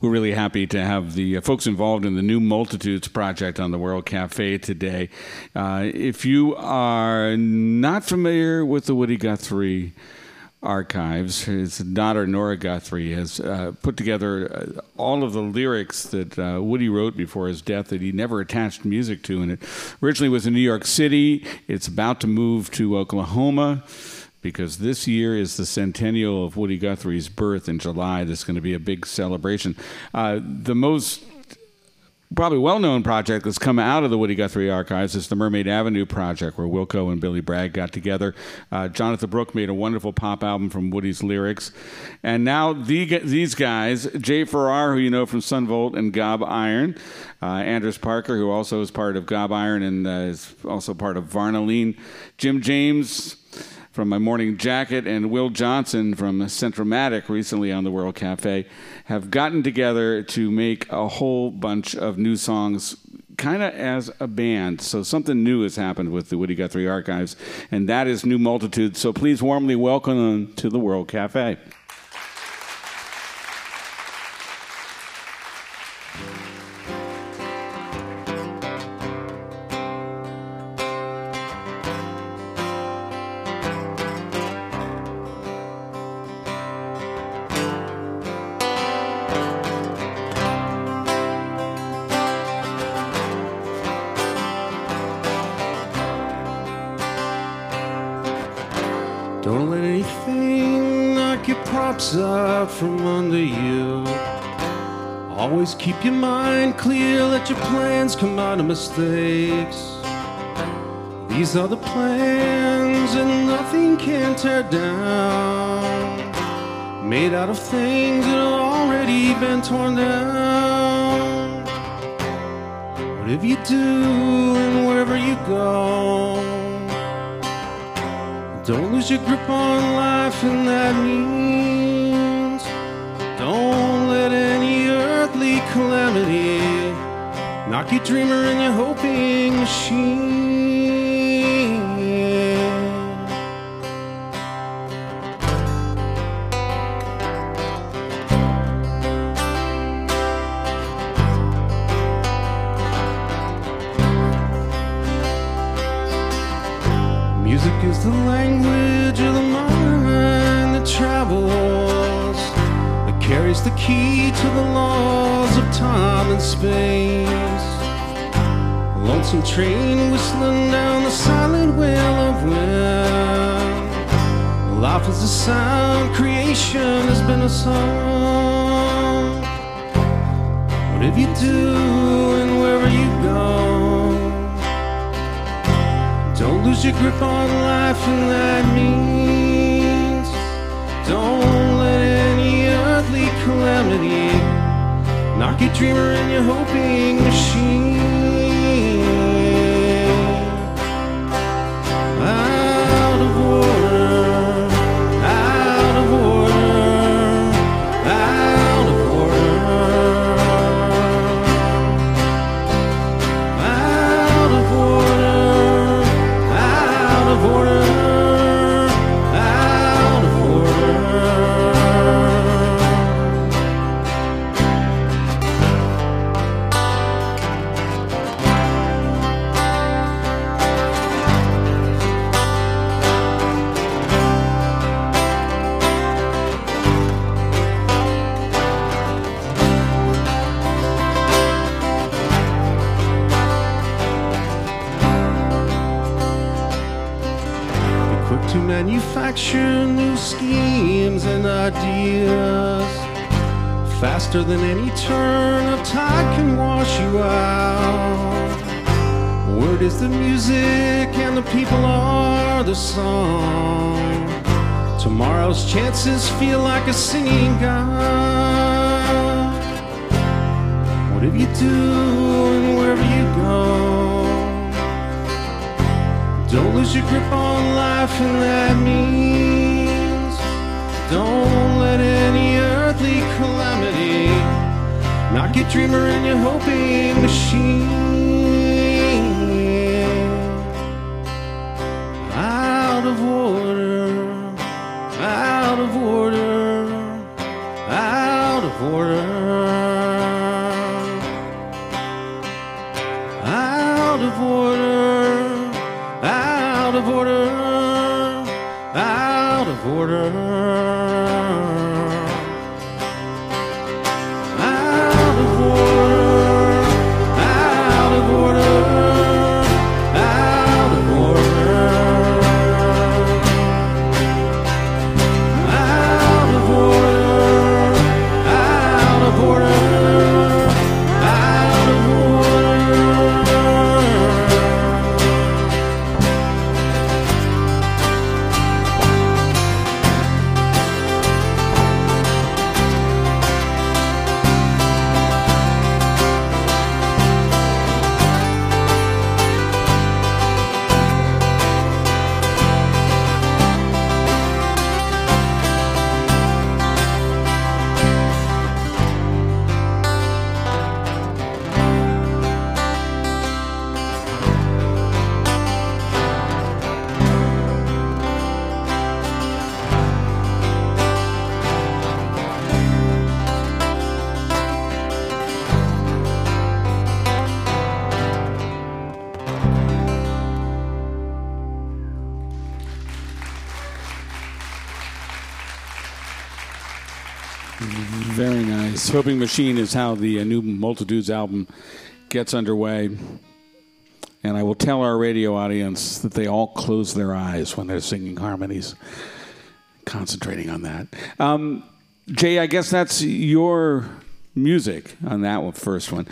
We're really happy to have the folks involved in the New Multitudes project on the World Cafe today. If you are not familiar with the Woody Guthrie archives, his daughter Nora Guthrie has put together all of the lyrics that Woody wrote before his death that he never attached music to, and it originally was in New York City. It's about to move to Oklahoma because this year is the centennial of Woody Guthrie's birth in July. There's going to be a big celebration. The most probably well-known project that's come out of the Woody Guthrie archives is the Mermaid Avenue project, where Wilco and Billy Bragg got together. Jonathan Brooke made a wonderful pop album from Woody's lyrics. And now these guys, Jay Farrar, who you know from Sun Volt and Gob Iron, Anders Parker, who also is part of Gob Iron and is also part of Varnaline, Jim James from My Morning Jacket, and Will Johnson from Centromatic, recently on the World Cafe, have gotten together to make a whole bunch of new songs kind of as a band. So something new has happened with the Woody Guthrie archives, and that is New Multitudes. So please warmly welcome them to the World Cafe. Don't let anything knock your props out from under you. Always keep your mind clear, let your plans come out of mistakes. These are the plans and nothing can tear down, made out of things that have already been torn down. Whatever you do and wherever you go, don't lose your grip on life, and that means don't let any earthly calamity knock your dreamer and your hoping machine. Music is the language of the mind that travels, that carries the key to the laws of time and space. A lonesome train whistling down the silent wail of wind. Life is a sound, creation has been a song. Whatever you do and wherever you go, don't lose your grip on life, and that means don't let any earthly calamity knock your dreamer and your hoping machine. Out of order, out of order, out of order, out of order. Out of order, out of order. To manufacture new schemes and ideas, faster than any turn of tide can wash you out. Word is the music and the people are the song. Tomorrow's chances feel like a singing God. Whatever you do and wherever you go, don't lose your grip on life, and that means don't let any earthly calamity knock your dreamer and your hoping machine. Out of order, out of order, out of order. of order, out of order, out of order, out of order, out of order, out of order, out of order, out of order. Very nice. Hoping Machine is how the New Multitudes album gets underway. And I will tell our radio audience that they all close their eyes when they're singing harmonies, concentrating on that. Jay, I guess that's your music on that one, first one.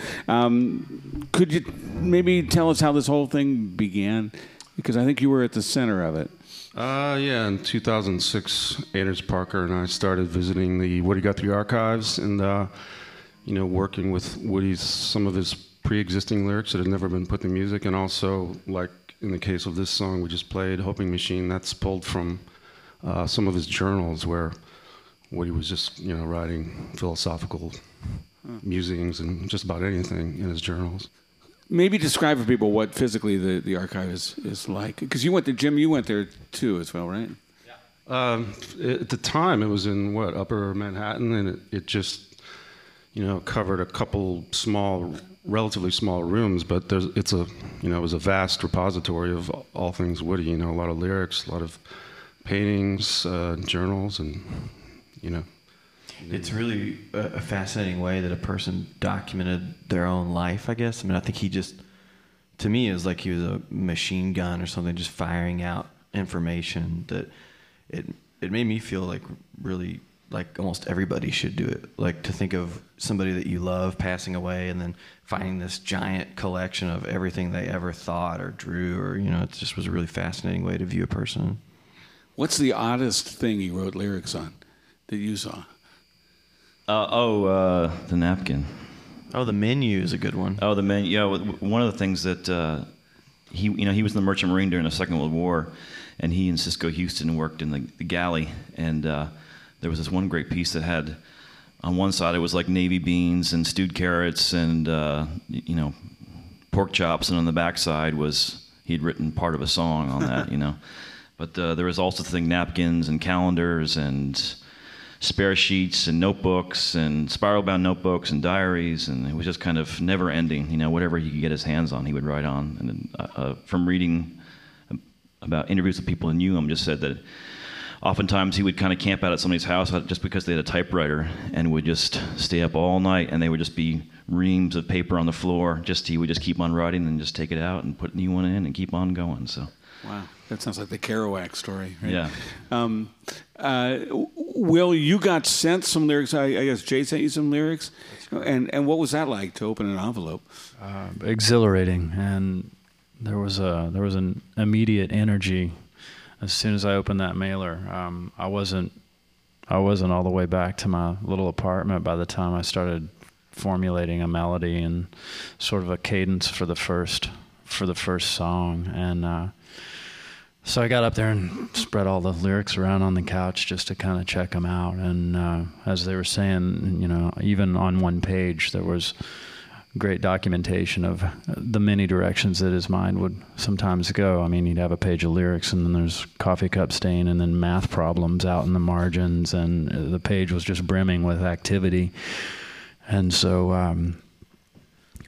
Could you maybe tell us how this whole thing began? Because I think you were at the center of it. Yeah, in 2006, Anders Parker and I started visiting the Woody Guthrie archives and, working with Woody's, some of his pre-existing lyrics that had never been put to music, and also, like in the case of this song we just played, Hoping Machine, that's pulled from some of his journals where Woody was just, writing philosophical musings and just about anything in his journals. Maybe describe for people what physically the archive is like. Because you went to, Jim, you went there too as well, right? Yeah. At the time, it was in, Upper Manhattan, and it just, covered a couple relatively small rooms, but it was a vast repository of all things Woody, a lot of lyrics, a lot of paintings, journals, and, It's really a fascinating way that a person documented their own life, I guess. I mean, I think he just, to me, it was like he was a machine gun or something, just firing out information that it made me feel like really like almost everybody should do it. Like to think of somebody that you love passing away and then finding this giant collection of everything they ever thought or drew or, it just was a really fascinating way to view a person. What's the oddest thing he wrote lyrics on that you saw? The napkin. Oh, the menu is a good one. Oh, the menu. Yeah, one of the things that he was in the Merchant Marine during the Second World War, and he and Cisco Houston worked in the galley, and there was this one great piece that had, on one side it was like navy beans and stewed carrots and pork chops, and on the back side was he'd written part of a song on that, But there was also napkins and calendars and spare sheets and notebooks and spiral-bound notebooks and diaries, and it was just kind of never-ending. Whatever he could get his hands on, he would write on. And from reading about interviews with people who knew him, just said that oftentimes he would kind of camp out at somebody's house just because they had a typewriter and would just stay up all night, and they would just be reams of paper on the floor. He would just keep on writing and just take it out and put a new one in and keep on going. So. Wow, that sounds like the Kerouac story, right? Yeah. Will, you got sent some lyrics. I guess Jay sent you some lyrics. And what was that like to open an envelope? Exhilarating, and there was an immediate energy as soon as I opened that mailer. I wasn't all the way back to my little apartment by the time I started formulating a melody and sort of a cadence for the first song, and so I got up there and spread all the lyrics around on the couch just to kind of check them out. And as they were saying, even on one page there was great documentation of the many directions that his mind would sometimes go. I mean, he'd have a page of lyrics, and then there's coffee cup stain, and then math problems out in the margins, and the page was just brimming with activity. And so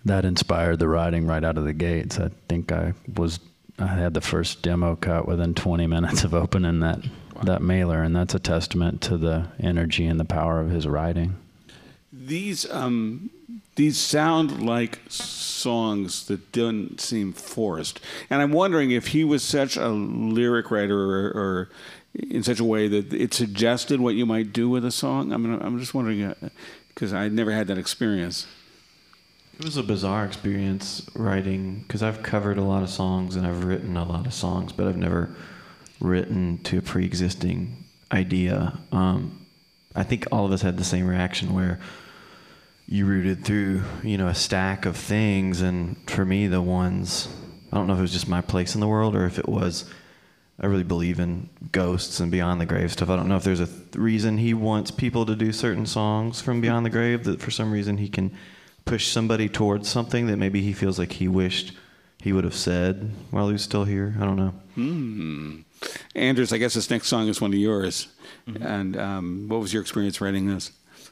that inspired the writing right out of the gates. I think I had the first demo cut within 20 minutes of opening that mailer, and that's a testament to the energy and the power of his writing. These sound like songs that don't seem forced, and I'm wondering if he was such a lyric writer or in such a way that it suggested what you might do with a song. I'm just wondering because I never had that experience. It was a bizarre experience writing, because I've covered a lot of songs and I've written a lot of songs, but I've never written to a pre-existing idea. I think all of us had the same reaction where you rooted through, a stack of things, and for me, the ones, I don't know if it was just my place in the world or if it was, I really believe in ghosts and beyond the grave stuff. I don't know if there's a reason he wants people to do certain songs from beyond the grave, that for some reason he can push somebody towards something that maybe he feels like he wished he would have said while he was still here. I don't know. Anders, I guess this next song is one of yours. Mm-hmm. And what was your experience writing this?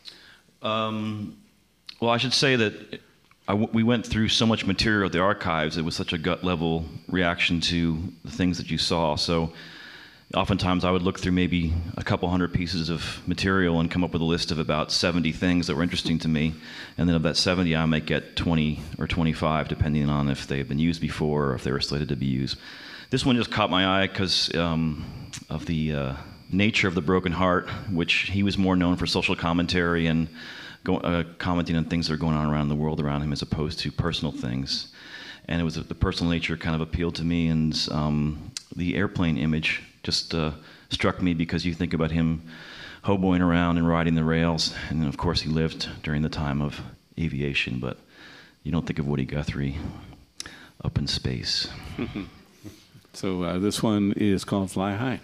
Well, I should say that we went through so much material at the archives. It was such a gut-level reaction to the things that you saw. So oftentimes I would look through maybe a couple hundred pieces of material and come up with a list of about 70 things that were interesting to me. And then of that 70, I might get 20 or 25, depending on if they've been used before or if they were slated to be used. This one just caught my eye because of the nature of the Broken Heart, which he was more known for social commentary and commenting on things that are going on around the world around him as opposed to personal things. And it was the personal nature kind of appealed to me, and the airplane image just struck me because you think about him hoboing around and riding the rails, and of course he lived during the time of aviation, but you don't think of Woody Guthrie up in space. So this one is called Fly High.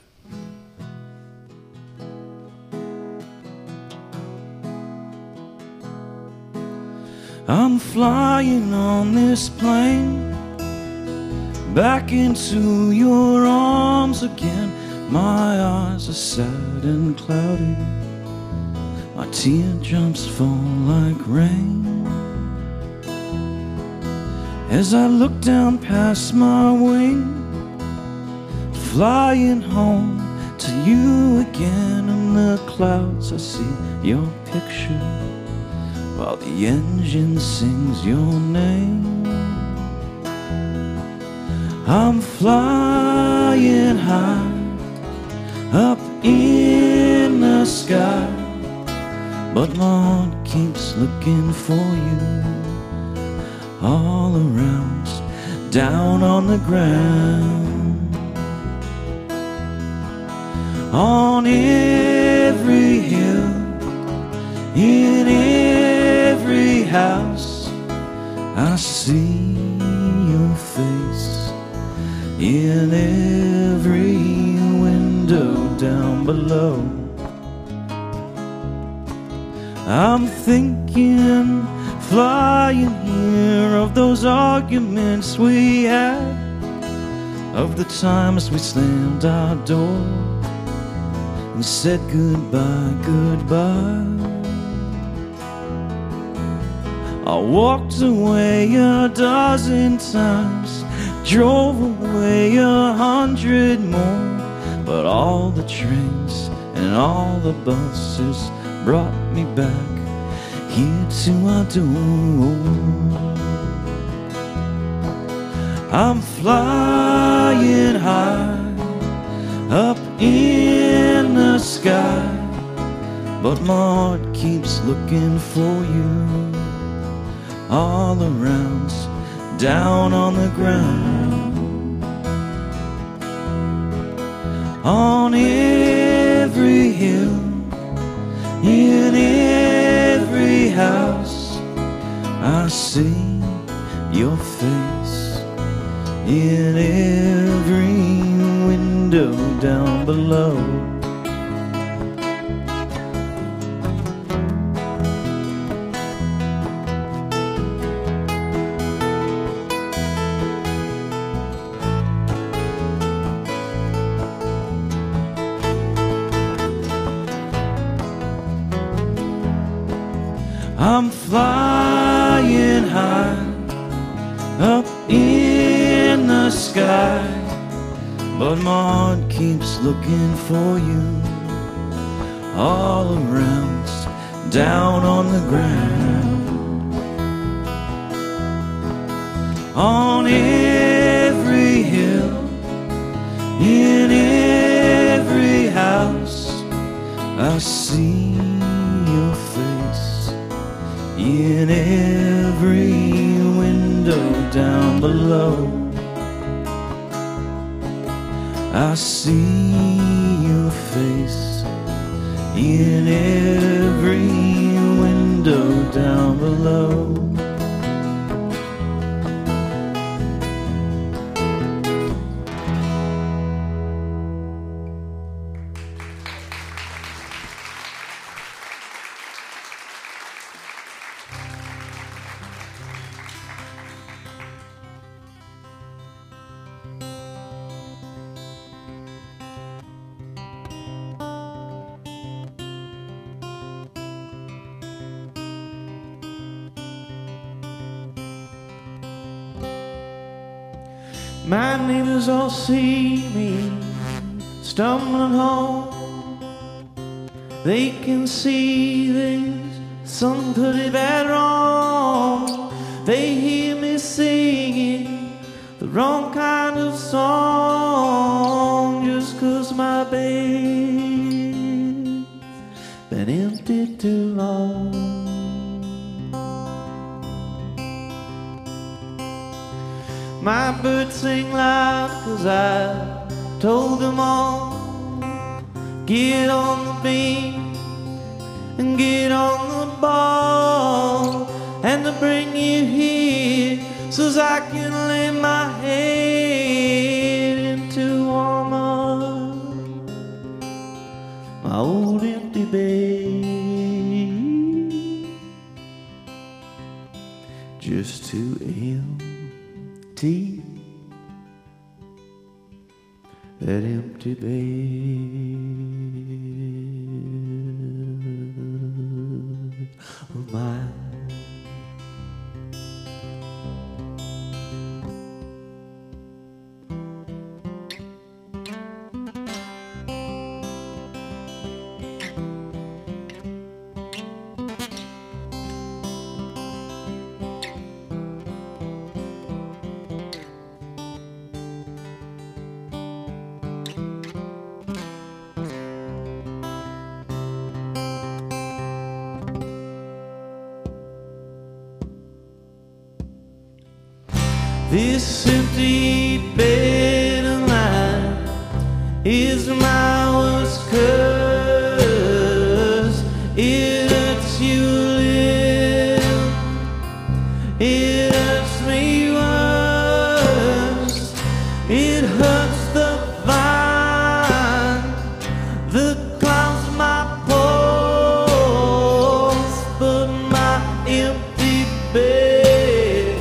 I'm flying on this plane back into your arms again. My eyes are sad and cloudy, my teardrops fall like rain as I look down past my wing, flying home to you again. In the clouds I see your picture while the engine sings your name. I'm flying high up in the sky, but my heart keeps looking for you all around, down on the ground. On every hill, in every house, I see your face. In every window down below, I'm thinking, flying here, of those arguments we had, of the times we slammed our door and said goodbye, goodbye. I walked away a dozen times, drove away 100 more, but all the trains and all the buses brought me back here to our door. I'm flying high up in the sky, but my heart keeps looking for you all around, down on the ground. On every hill, in every house, I see your face. In every window down below, I'm flying high up in the sky, but Maud keeps looking for you all around, down on the ground, on every hill, in every house. I see your face in every window down below. I see your face in every window down below. My neighbors all see me stumbling home. They can see there's something pretty bad wrong. They hear me singing the wrong kind of song, just 'cause my bed's been empty too long. My birds sing loud 'cause I told them all, get on the beam and get on the ball, and to bring you here so's I can lay my head into warmer, my old empty bed, just to empty that empty bed of mine. This empty bed of mine is my worst curse. It hurts you live, it hurts me worse. It hurts the vine that climbs my pulse, but my empty bed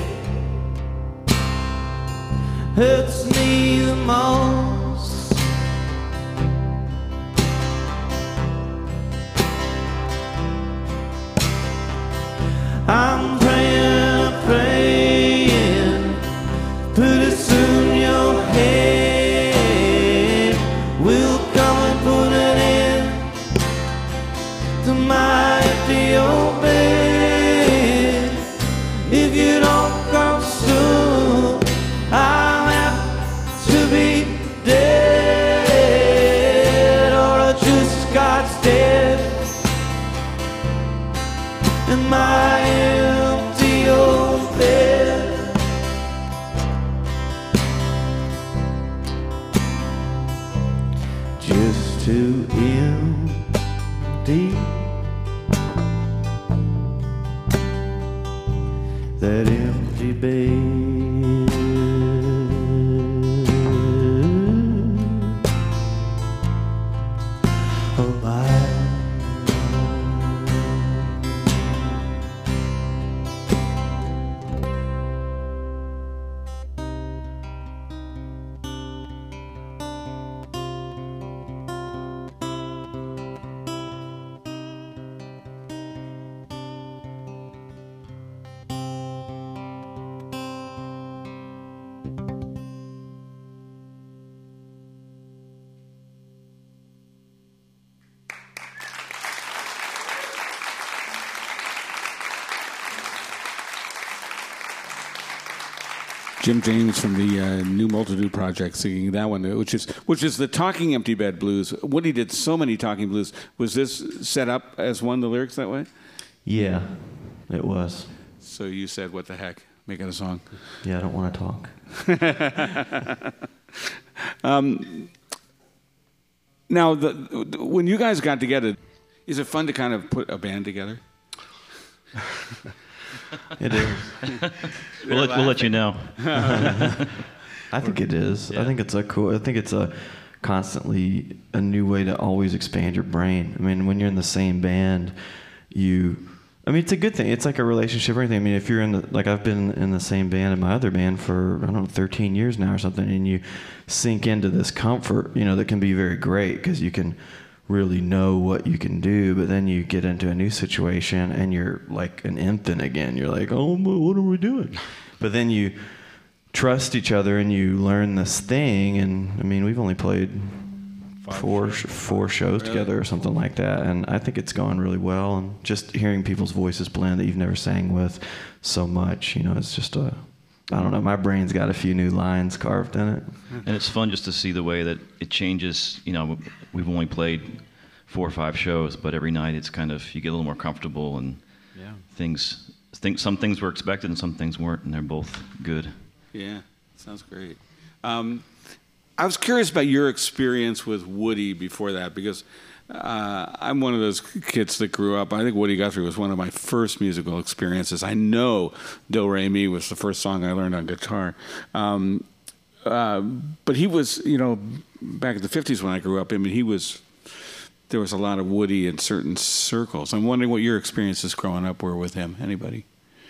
hurts me the most. I'm praying, praying, pretty soon your head will come and put an end to my empty old bed. If you don't come soon, I'll have to be dead, or I just got dead in my empty old bed. Just too empty that empty bed. Oh my. Jim James from the New Multitude Project singing that one, which is the Talking Empty Bed Blues. Woody did so many talking blues. Was this set up as one of the lyrics that way? Yeah, it was. So you said, what the heck, make it a song. Yeah, I don't want to talk. Now, when you guys got together, is it fun to kind of put a band together? It is. We'll let you know. I think it is. Yeah. I think it's a constantly a new way to always expand your brain. I mean, when you're in the same band, it's a good thing. It's like a relationship or anything. I mean, if you're I've been in the same band in my other band for, 13 years now or something, and you sink into this comfort, that can be very great because you can really know what you can do, but then you get into a new situation and you're like an infant again. You're like, oh, what are we doing? But then you trust each other and you learn this thing. And I mean, we've only played four shows together or something like that, and I think it's going really well. And just hearing people's voices blend that you've never sang with so much, it's just I don't know, my brain's got a few new lines carved in it. And it's fun just to see the way that it changes. We've only played 4 or 5 shows, but every night it's kind of, you get a little more comfortable, and some things were expected and some things weren't, and they're both good. Yeah, sounds great. I was curious about your experience with Woody before that, because I'm one of those kids that grew up. I think Woody Guthrie was one of my first musical experiences. I know Do Re Mi was the first song I learned on guitar. But he was, back in the 50s when I grew up, there was a lot of Woody in certain circles. I'm wondering what your experiences growing up were with him. Anybody?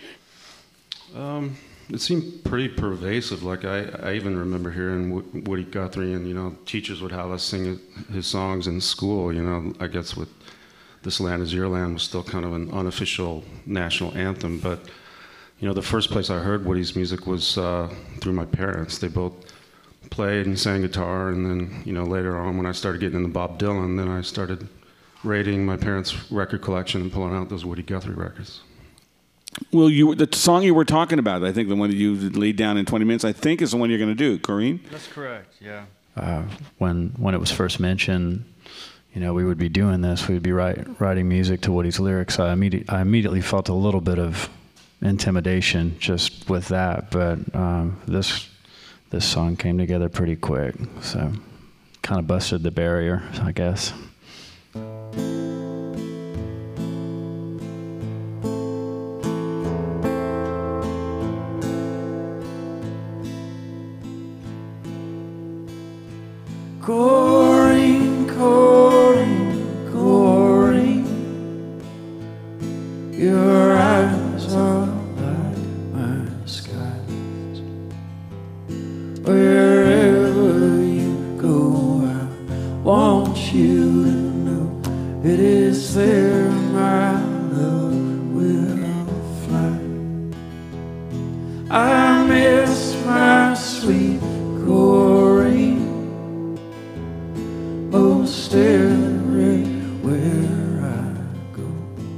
It seemed pretty pervasive. Like I even remember hearing Woody Guthrie, and teachers would have us sing his songs in school. I guess with "This Land Is Your Land" was still kind of an unofficial national anthem. But the first place I heard Woody's music was through my parents. They both played and sang guitar, and then later on when I started getting into Bob Dylan, then I started raiding my parents' record collection and pulling out those Woody Guthrie records. Well, the song you were talking about, I think the one that you laid down in 20 minutes, I think is the one you're going to do, Corinne? That's correct, yeah. When it was first mentioned, we would be doing this, we would be writing music to Woody's lyrics, I immediately felt a little bit of intimidation just with that, but this song came together pretty quick, so kind of busted the barrier, I guess. Corinne, Corinne, Corinne, your eyes are like my skies. Wherever you go, I want you to know it is there my love will fly. I miss my sweet Corinne most everywhere I go,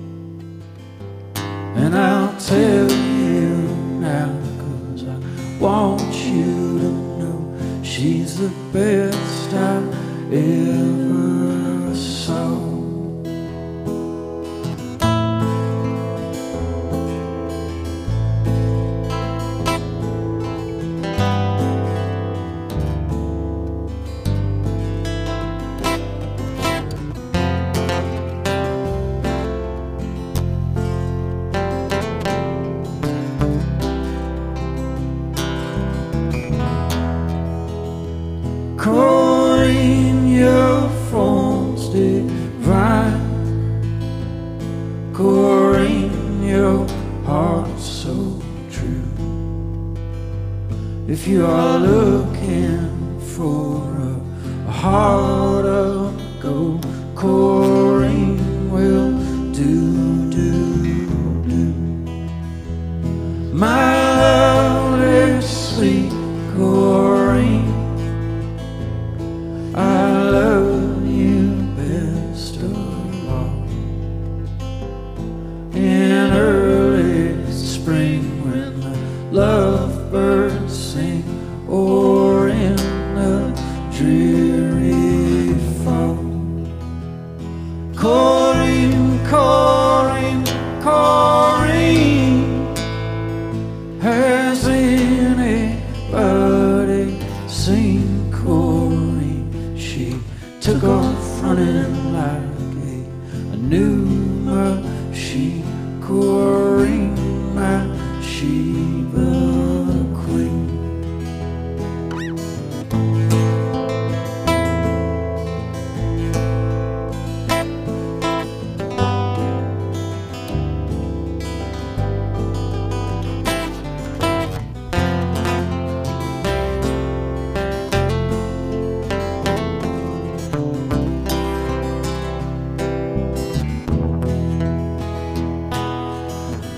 and I'll tell you now, 'cause I want you to know she's the best I ever saw. Corinne, your form's divine. Corinne, your heart's so true. If you are looking for a heart of gold, Corinne will do. My lovely sweet Corinne, I love you best of all. In early spring when the lovebirds sing,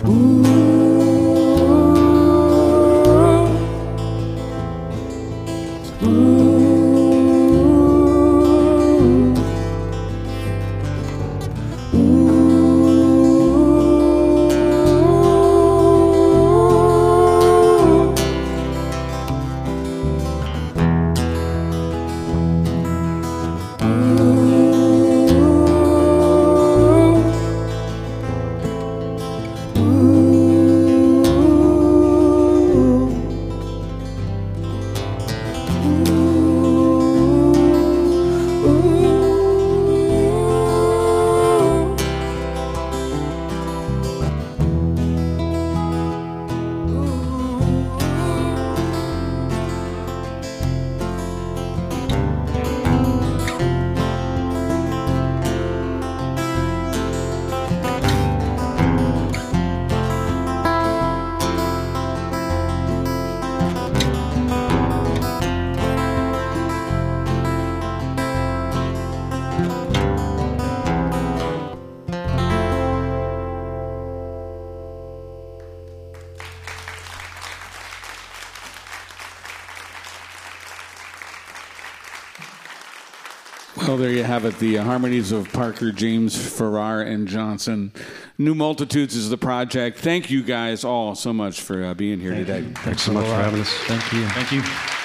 Well, there you have it, the harmonies of Parker, James, Farrar, and Johnson. New Multitudes is the project. Thank you guys all so much for being here today. Thanks so much for having us. Thank you. Thank you.